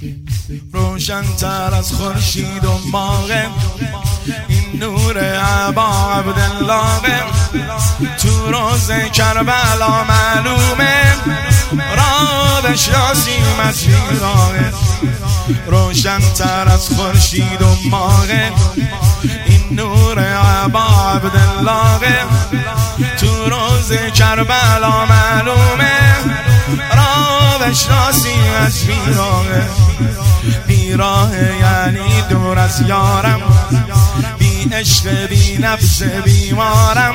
روشن‌تر از خورشید و ماه، این نور ابا عبدالله تو روز کربلا معلومه، را بشناسیم از بیراه. روشن‌تر از خورشید و ماه، این نور ابا عبدالله تو روز کربلا معلومه، را بشناسیم از بیراه. بیراه یعنی دور از یارم، بی عشق بی نفس بیمارم.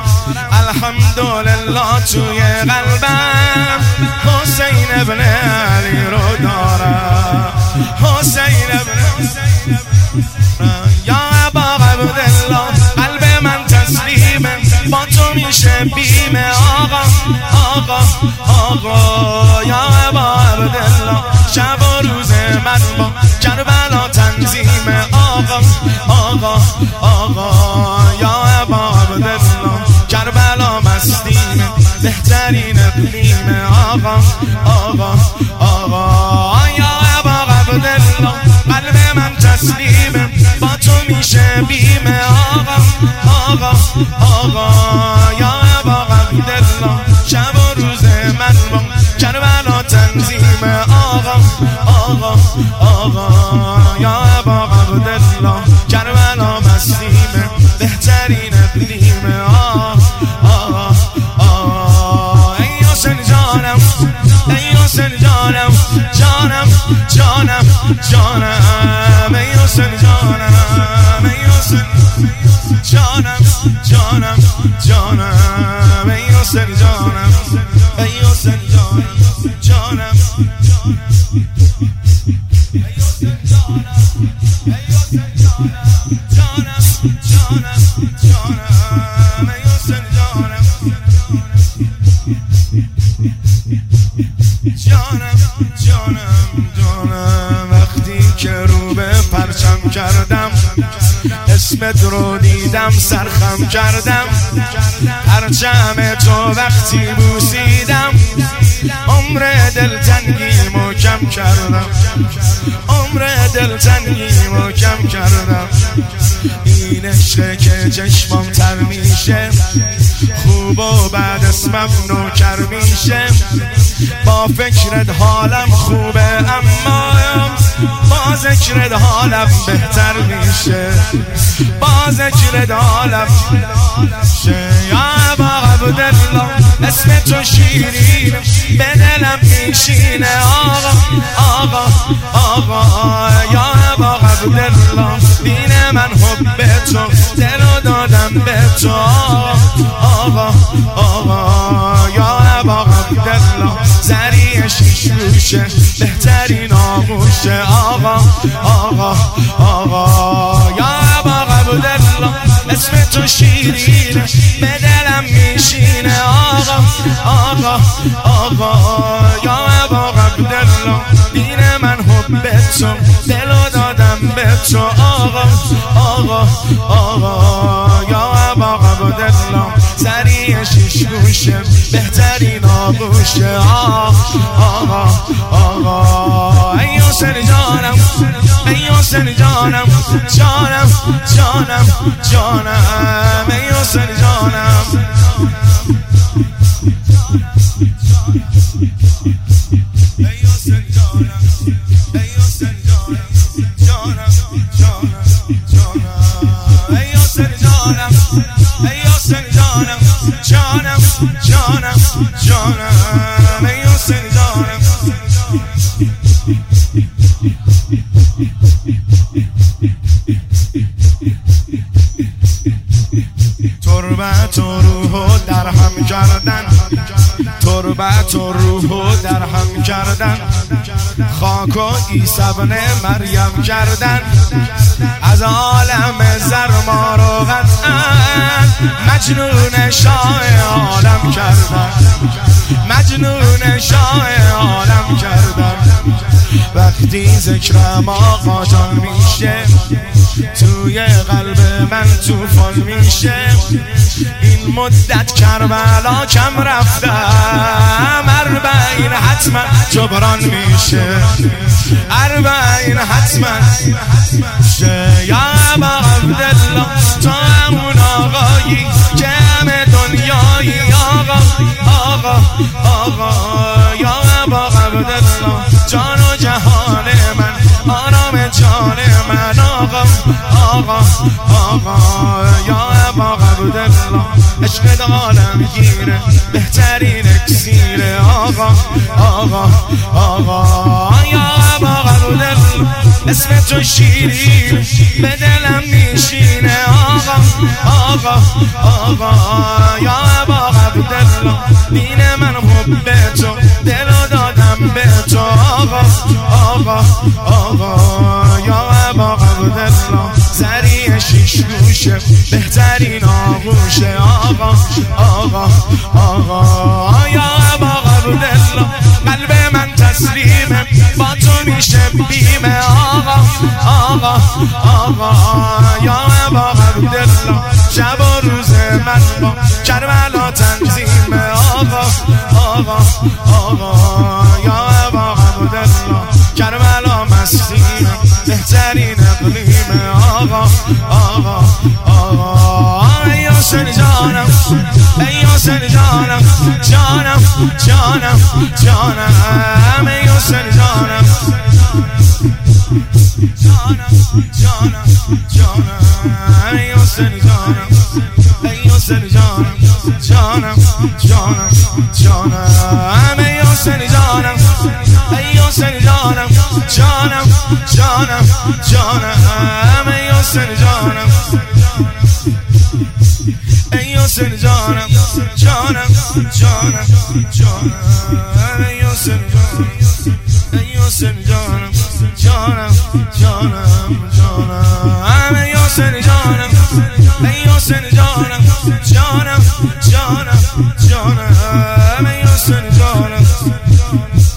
الحمدلله توی قلبم حسین ابن علی رو دارم. حسین ابن یا ابا عبدالله، قلب من تسلیمه، با تو میشه بیمه. آقا آقا آقا یا ابا عبدالله، شب و روز من با کربلا تنظیمه. آقا آقا آقا یا ابا عبدالله، کربلا مستیمه، بهترین اقلیمه. آقا آقا آقا یا ابا عبدالله، قلب من تسلیمه، با تو میشه بیمه. آقا آقا آقا یا ابا عبدالله، شب و روز من با کربلا تنظیمه. آقا آقا آقا یا ابا عبدالله، کربلا مستیمه، بهترین اقلیمه. آقا آقا ای حسین جانم، ای حسین جانم، جانم جانم جانم، ای حسین جانم، ای حسین جانم جانم جانم، ای حسین جانم، ای حسین جانم جانم، ای حسین جانم، ای حسین جانم جانم جانم، ای حسین جانم جانم جانم جانم. وقتی که رو به پرچم کردم، اسمت رو دیدم سرخم کردم. پرچم تو وقتی بوسیدم، عمر دلتنگی محکم کردم، عمر دلتنگی محکم کردم. این عشق که چشمم تر میشه، خوب و بعد اسمم نوکر میشه. با فکرت حالم خوبه، اما با ذکرت حالم بهتر میشه، با ذکرت حالم میشه. یا ابا عبدالله، اسم تو شیرین به دلم میشینه. آقا آقا آقا یا ابا عبدالله، دین من حب تو، دلو دادم به تو. آقا آقا یا ابا عبدالله، زری شیش گوشه، بهترین آغوشه. آقا آقا آقا یا ابا عبدالله، اسم تو شیرینه به دلم میشینه. آقا آقا آقا یا ابا عبدالله، دین من حب تو، دلو دادم به تو. آقا آقا آقا یا ابا عبدالله، زری شیش گوشه، بهترین آغوشه. آقا آقا ای حسین جانم، ای حسین جانم جانم جانم جانم، ای حسین جانم، ای حسین جانم، ای حسین جانم جانم جانم، ای حسین جانم، ای حسین جانم جانم جانم جانم، ای حسین جانم. تربت و روحو درهم کردن، تربت و روحو درهم کردن، خاک و عیسی ابن مریم کردن. از عالم زر ما رو قطعا مجنون شاه عالم کردن، مجنون شاه عالم کردن. وقتی ذکرم آقا جان میشه، توی قلب من طوفان میشه. این مدت کربلا کم رفتم، اربعین حتما جبران میشه، اربعین حتما میشه. یا ابا عبدالله تو همون آقایی که همه دنیایی، آقا آقا آقا. یا ابا عبدالله جان و جهان من، آرام جان من، آقا آقا آقا. یا ابا عبدالله عشق دارم گیره، بهترین اکسیره، آقا آقا آقا. یا ابا عبدالله اسم تو شیرین به دلم میشینه، آقا آقا آقا. یا ابا عبدالله دین من حب تو، دلو دادم به تو، آقا آقا آقا. یا ابا عبدالله زری شیش گوشه، بهترین آغوشه، آقا آقا آقا. یا ابا عبدالله قلب من تسلیمه، با تو میشه بیمه، آقا آقا آقا. یا ابا عبدالله شب و روز من با کربلا تنظیمه، آقا آقا آقا. یا ابا عبدالله کربلا مسیمه، بهترین اقلیمه، آقا آقا آقا. ای حسین جانم، ای حسین جانم، جانم جانم جانم، ای حسین جانم، جانم جانم جانم، ای حسین جانم، ای حسین جانم، جانم جانم جانم، ای حسین جانم، ای حسین جانم، جانم جانم جانم، ای حسین جانم، ای حسین جانم، جانم جانم جانم، ای حسین جانم، ای حسین جانم، جانم جانم جانم، ای حسین جانم، ای حسین جانم، جانم جانم جانم، ای حسین جانم.